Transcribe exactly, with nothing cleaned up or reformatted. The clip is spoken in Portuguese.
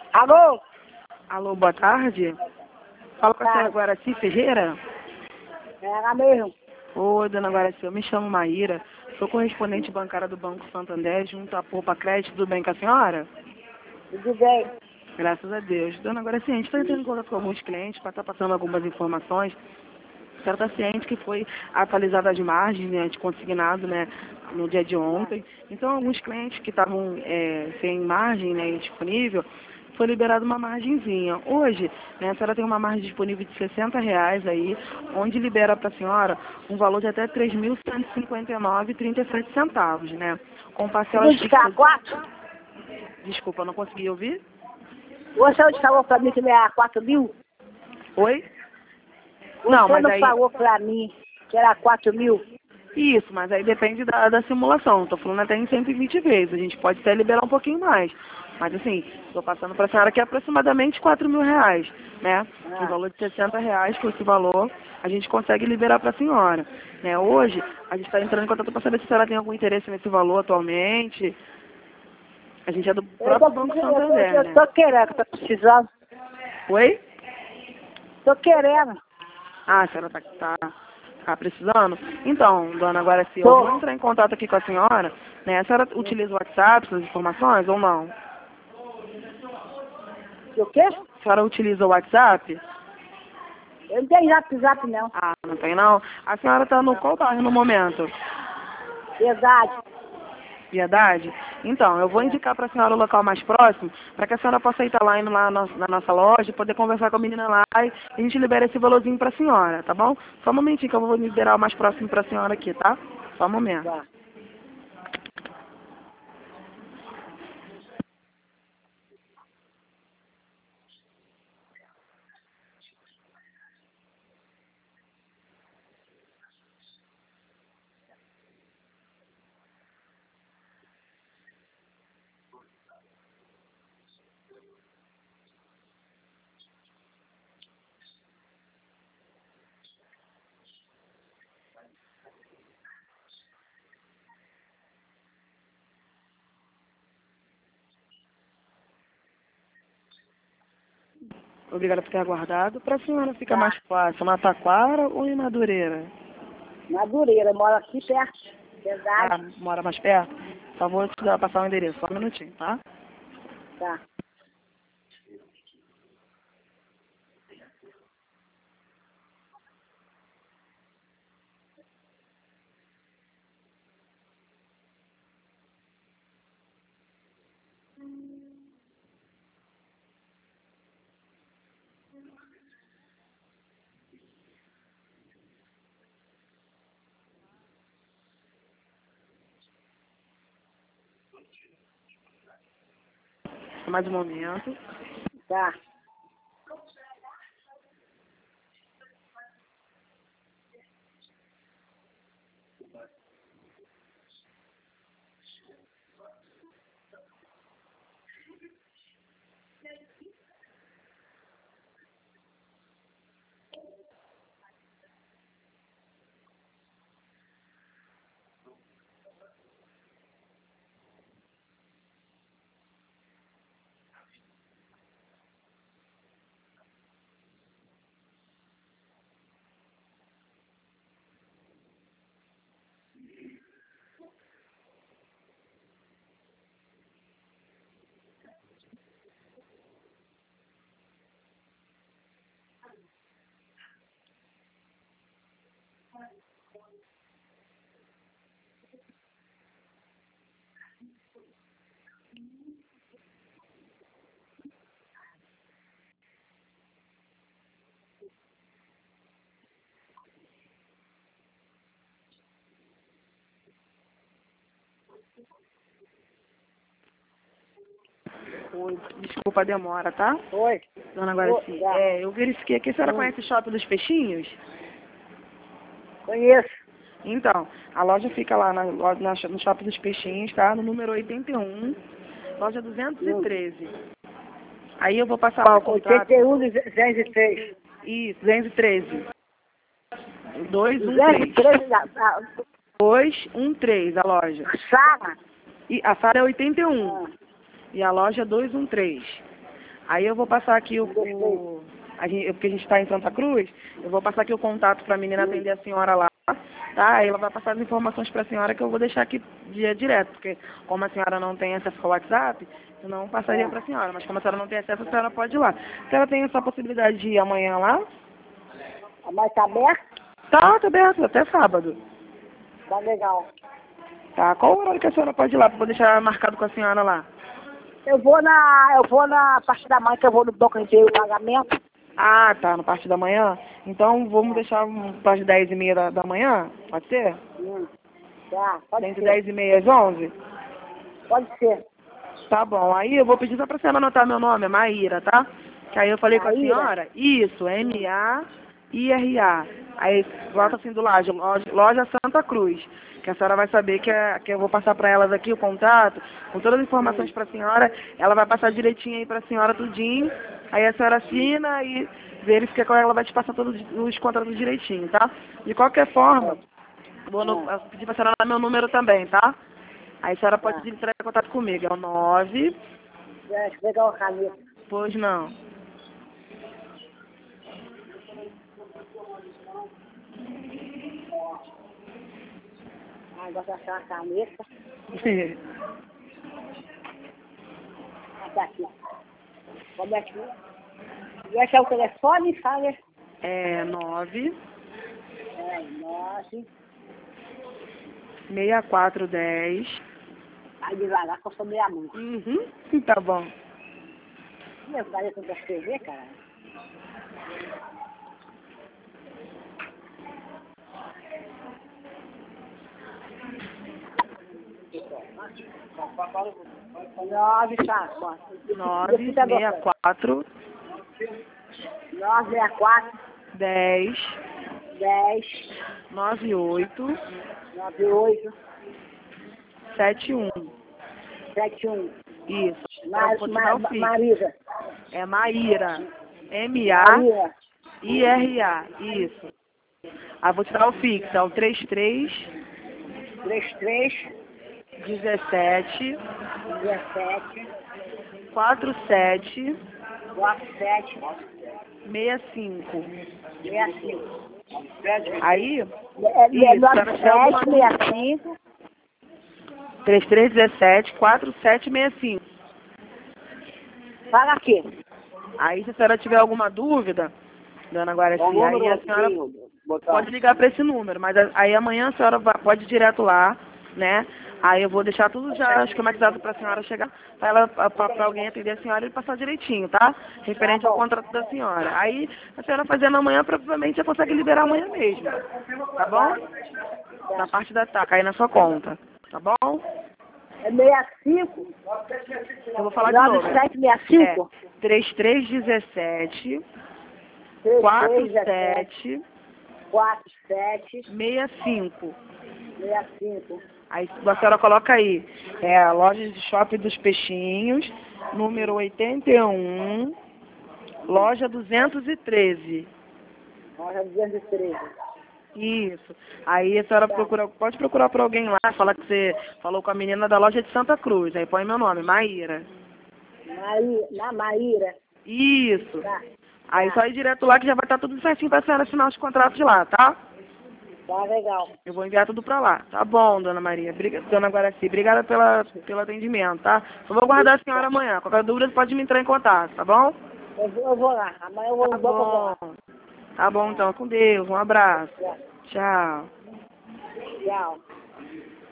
Alô? Alô, boa tarde. Fala com a senhora Guaraci Ferreira. É ela mesmo. Oi, dona Guaraci, eu me chamo Maíra, sou correspondente bancária do Banco Santander, junto à Poupa Crédito. Tudo bem com a senhora? Tudo bem. Graças a Deus. Dona Guaraci, a gente está entrando em contato com alguns clientes para estar passando algumas informações. A senhora está ciente que foi atualizada as margens, né, de consignado, né, no dia de ontem. Então, alguns clientes que estavam é, sem margem, né, disponível, foi liberada uma margenzinha. Hoje, né, a senhora tem uma margem disponível de sessenta reais aí, onde libera para a senhora um valor de até três mil cento e cinquenta e nove reais e trinta e sete centavos, né? Com parcelas Tudo de cá, fixas... quatro? Desculpa, não consegui ouvir? Você não falou pra mim que não era quatro mil? Oi? Você Não, mas não aí... falou pra mim que era quatro mil? Isso, mas aí depende da, da simulação. Estou falando até em cento e vinte vezes. A gente pode até liberar um pouquinho mais. Mas assim, estou passando para a senhora que é aproximadamente quatro mil reais, né? Ah. Um valor de sessenta reais com esse valor, a gente consegue liberar para a senhora. Né? Hoje, a gente está entrando em contato para saber se a senhora tem algum interesse nesse valor atualmente. A gente é do Eu próprio tô, Banco eu tô, Santander, eu né? tô querendo, tô precisando. Oi? Tô querendo. Ah, a senhora está tá, tá precisando? Então, dona Guaraci, eu Tô. vou entrar em contato aqui com a senhora, né? A senhora utiliza o WhatsApp, essas informações, ou não? O quê? A senhora utiliza o WhatsApp? Eu não tenho zap zap não. Ah, não tem não? A senhora está no qual bairro no momento? Verdade. Piedade? Então, eu vou indicar para a senhora o local mais próximo, para que a senhora possa estar lá indo lá na, na nossa loja, poder conversar com a menina lá e a gente libera esse valorzinho para a senhora, tá bom? Só um momentinho que eu vou liberar o mais próximo para a senhora aqui, tá? Só um momento. Tá. Obrigada por ter aguardado. Para a senhora fica Tá. mais fácil, na Taquara ou em Madureira? Madureira, mora aqui perto. Ah, Verdade. mora mais perto? Só vou te dar, passar o endereço, só um minutinho, tá? Tá. Só mais um momento. Tá. Oi, desculpa a demora, tá? Oi. Dona Guaraci, Oi, tá. é, eu verifiquei aqui, a senhora Hum. conhece o Shopping dos Peixinhos? Conheço. Então, a loja fica lá na, na, no Shopping dos Peixinhos, tá? No número oitenta e um, loja duzentos e treze. Aí eu vou passar lá o contato. oitenta e um, duzentos e três. Isso, duzentos e treze. dois um duzentos e três. três, a, a, dois um três, a loja. a Sara. E a sala é oitenta e um. Ah. E a loja é duzentos e treze. Aí eu vou passar aqui o... o a gente, porque a gente está em Santa Cruz, eu vou passar aqui o contato para a menina atender a senhora lá, tá? Aí ela vai passar as informações para a senhora que eu vou deixar aqui dia direto, porque como a senhora não tem acesso ao WhatsApp, eu não passaria É. para a senhora, mas como a senhora não tem acesso, a senhora pode ir lá. A senhora tem essa possibilidade de ir amanhã lá? Mas tá aberto? Tá, tá aberto, até sábado. Tá legal. Tá, qual o horário que a senhora pode ir lá, para eu deixar marcado com a senhora lá? Eu vou na. Eu vou na parte da manhã que eu vou no banco inteiro o pagamento. Ah, tá, na parte da manhã? Então vamos deixar para as dez e meia da, da manhã, pode ser? Hum. Tá, pode Entre ser. dez e meia às onze? Pode ser. Tá bom, aí eu vou pedir só pra senhora anotar meu nome, é Maíra, tá? Que aí eu falei com a Maíra? senhora, isso, M A I R A. Aí bota assim do lado, loja, loja Santa Cruz. Que a senhora vai saber que, é, que eu vou passar pra elas aqui o contato, com todas as informações pra senhora, ela vai passar direitinho aí pra senhora tudinho. Aí a senhora assina e verifica qual ela vai te passar todos os contratos direitinho, tá? De qualquer forma, vou no, eu pedir pra senhora dar meu número também, tá? Aí a senhora pode Tá. entrar em contato comigo, é o nove. Deixa eu pegar o caneta. Pois não. Ah, agora achar uma caneta. Ah, tá aqui. Pode aqui. E achar o telefone e fala. É nove É, nove. seis quatro dez. Aí devagar que eu sou meia mão. Uhum, tá bom. Meu cara, não quer escrever, cara. Nove, tá, bom. nove seis quatro Nove, seis, quatro, dez dez, nove oito nove, oito, sete um. sete, um. Isso. Mar, Eu vou te dar o Mar, fixo. Marisa. É Maíra. M A Maria. I R A. Isso. Aí vou te dar o fixo. É o três três três, três, dezessete dezessete, quarenta e sete quatro, sete, sessenta e cinco. sessenta e cinco. Aí, É, isso, é, se nove, ela tiver alguma sete, sessenta e cinco. três três um sete quatro sete seis cinco. Fala aqui. Aí, se a senhora tiver alguma dúvida, dona Guaraci, aí a senhora pode ligar para esse número, mas a- aí amanhã a senhora va- pode ir direto lá, né? Aí eu vou deixar tudo já esquematizado para a senhora chegar, para ela para alguém atender a senhora e passar direitinho, tá? Referente ao contrato da senhora. Aí a senhora fazendo amanhã, provavelmente já consegue liberar amanhã mesmo, tá bom? Na parte da taca, aí na sua conta, tá bom? É sessenta e cinco. Eu vou falar de nove, novo. sete, sessenta e cinco. É três três um sete três, quatro três, dezessete, sete quatro, sete, seis cinco. sessenta e cinco. Aí a senhora coloca aí, é a loja de shopping dos peixinhos, número oitenta e um, loja duzentos e treze. Loja duzentos e treze. Isso. Aí a senhora procura, pode procurar por alguém lá, falar que você falou com a menina da loja de Santa Cruz. Aí põe meu nome, Maíra. Maí, na Maíra. Isso. Tá. Aí Tá. só ir direto lá que já vai estar tudo certinho pra senhora assinar os contratos de lá, tá? Tá legal. Eu vou enviar tudo pra lá. Tá bom, dona Maria. Briga, dona Guaraci, obrigada pela, pelo atendimento, tá? Eu vou guardar a senhora amanhã. Qualquer dúvida, você pode me entrar em contato, tá bom? Eu vou, eu vou lá. Amanhã eu vou Tá no banco, eu vou lá. bom. Tá bom, então. Com Deus. Um abraço. Tchau. Tchau. Tchau.